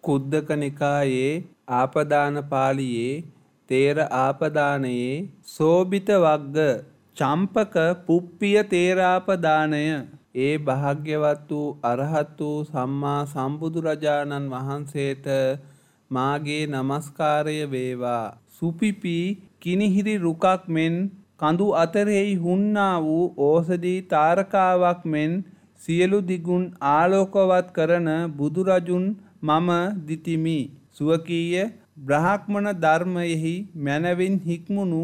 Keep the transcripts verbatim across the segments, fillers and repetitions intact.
කුද්දක නිකායේ ආපදාන පාළියේ තේර ආපදානයේ සෝබිත වග්ග චම්පක පුප්පිය තේරාපදානය. ඒ භාග්‍යවත් වූ අරහත් වූ සම්මා සම්බුදුරජාණන් වහන්සේට මාගේ නමස්කාරය වේවා. සුපිපි කිනිහිරි රුකක් මෙන් කඳු අතරෙහි හුන්නා වූ ඕසදී තාරකාවක් මෙන් සියලු දිගුන් ආලෝකවත් කරන බුදුරජුන් මම දිතිමි. සුවකීය බ්‍රාහ්මණ ධර්මයෙහි මැනවින් හික්මුණු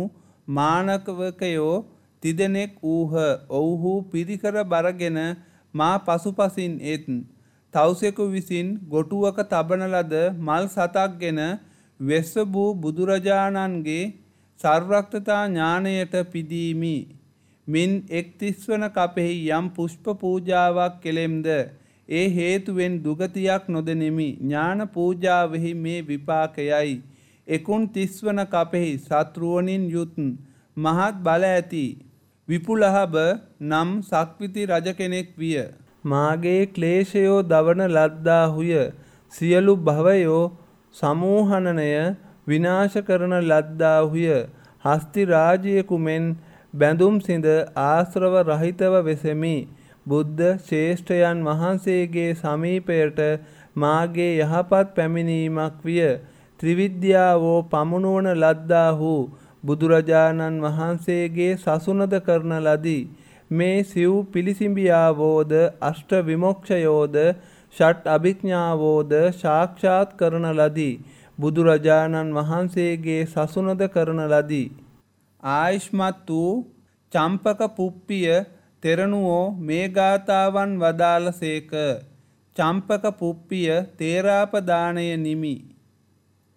මානවකයෝ තිදෙනෙක් වූහ. ඔව්හු පිරිකර බරගෙන මා පසුපසින් එත්. තවුසෙකු විසින් ගොටුවක තබන ලද මල් සතක්ගෙන වෙස්සබූ බුදුරජාණන්ගේ සර්වඥතා ඥාණයට පිදීමි. මින් එක් තිස්වන කපෙහි යම් පුෂ්ප පූජාවක් කෙලෙම්ද ඒ හේතුවෙන් දුගතියක් නොදෙනෙමි. ඥාන පූජාවෙහි මේ විපාකයයි. එකුන් තිස්වන කපෙහි සත්රුවණින් යුත් මහත් බල ඇති විපුලහබ නම් සක්විති රජ කෙනෙක් විය. මාගේ ක්ලේශයෝ දවන ලද්දාහුය. සියලු භවයෝ සමූහනනය විනාශ කරන ලද්දාහුය. හස්ති රාජයෙකු මෙන් බැඳුම් සිඳ ආශ්‍රව රහිතව වෙසෙමි. බුද්ධ ශ්‍රේෂ්ඨයන් වහන්සේගේ සමීපයට මාගේ යහපත් පැමිණීමක් විය. ත්‍රිවිද්‍යාවෝ පමුණුවන ලද්දාහු බුදුරජාණන් වහන්සේගේ සසුනද කරන ලදී. මේ සිව් පිළිසිඹියාවෝද අෂ්ට විමොක්ෂයෝද ෂට් අභිඥාවෝද සාක්ෂාත් කරන ලදී. බුදුරජාණන් වහන්සේගේ සසුනද කරන ලදී. ආයුෂ්මත් වූ චම්පක පුප්පිය තෙරණුවෝ මේ ගාථාවන් වදාළසේක. චම්පක පුප්පිය තේරාපදානය නිමි.